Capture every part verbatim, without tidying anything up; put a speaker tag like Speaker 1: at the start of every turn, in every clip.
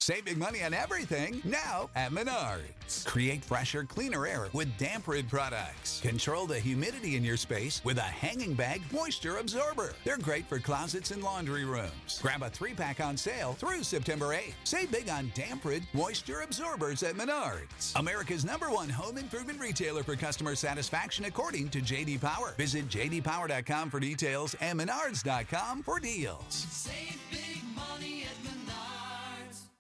Speaker 1: Save big money on everything now at Menards. Create fresher, cleaner air with Damp Rid products. Control the humidity in your space with a hanging bag moisture absorber. They're great for closets and laundry rooms. Grab a three-pack on sale through September eighth. Save big on Damp Rid moisture absorbers at Menards. America's number one home improvement retailer for customer satisfaction according to J D Power. Visit j d power dot com for details and menards dot com for deals.
Speaker 2: Save big money at Menards.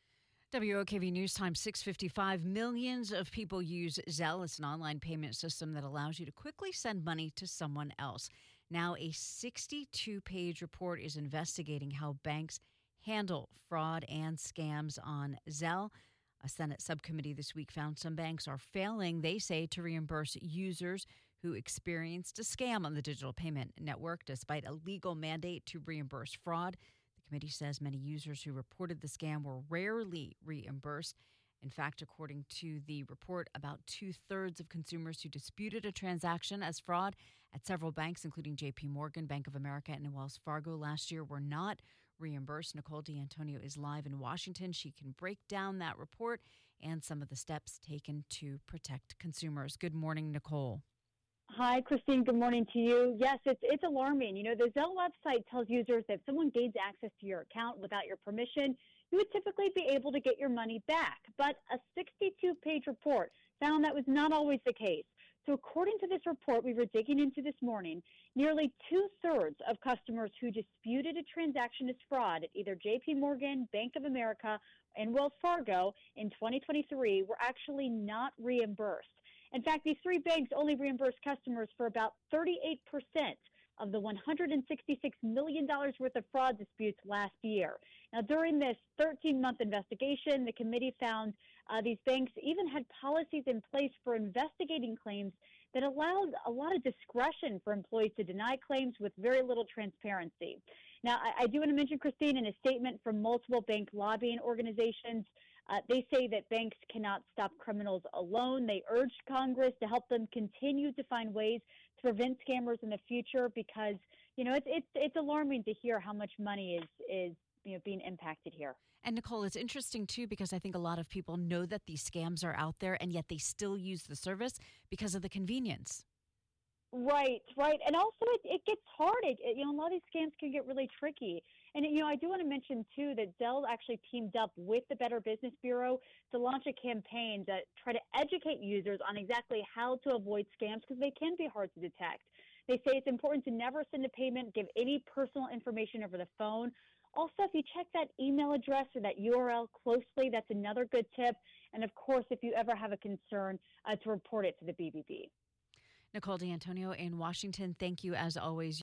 Speaker 3: W O K V News Time six fifty-five. Millions of people use Zelle. It's an online payment system that allows you to quickly send money to someone else. Now, a sixty-two page report is investigating how banks handle fraud and scams on Zelle. A Senate subcommittee this week found some banks are failing, they say, to reimburse users who experienced a scam on the digital payment network despite a legal mandate to reimburse fraud. The committee says many users who reported the scam were rarely reimbursed. In fact, according to the report, about two-thirds of consumers who disputed a transaction as fraud at several banks, including J P Morgan, Bank of America, and Wells Fargo last year, were not reimbursed. Nicole D'Antonio is live in Washington. She can break down that report and some of the steps taken to protect consumers. Good morning, Nicole.
Speaker 4: Hi, Christine. Good morning to you. Yes, it's it's alarming. You know, the Zelle website tells users that if someone gains access to your account without your permission, you would typically be able to get your money back. But a sixty-two page report found that was not always the case. So according to this report we were digging into this morning, nearly two-thirds of customers who disputed a transaction as fraud at either J P Morgan, Bank of America, and Wells Fargo in twenty twenty-three were actually not reimbursed. In fact, these three banks only reimbursed customers for about thirty-eight percent of the one hundred sixty-six million dollars worth of fraud disputes last year. Now, during this thirteen month investigation, the committee found uh, these banks even had policies in place for investigating claims that allowed a lot of discretion for employees to deny claims with very little transparency. Now, I, I do want to mention, Christine, in a statement from multiple bank lobbying organizations, Uh, they say that banks cannot stop criminals alone. They urged Congress to help them continue to find ways to prevent scammers in the future because, you know, it's it's, it's alarming to hear how much money is is you know being impacted here.
Speaker 3: And Nicole, it's interesting too because I think a lot of people know that these scams are out there and yet they still use the service because of the convenience.
Speaker 4: Right, right. And also it, it gets hard. It, it, you know, a lot of these scams can get really tricky. And, you know, I do want to mention, too, that Zelle actually teamed up with the Better Business Bureau to launch a campaign to try to educate users on exactly how to avoid scams because they can be hard to detect. They say it's important to never send a payment, give any personal information over the phone. Also, if you check that email address or that U R L closely, that's another good tip. And, of course, if you ever have a concern, uh, to report it to the B B B.
Speaker 3: Nicole D'Antonio in Washington, thank you as always.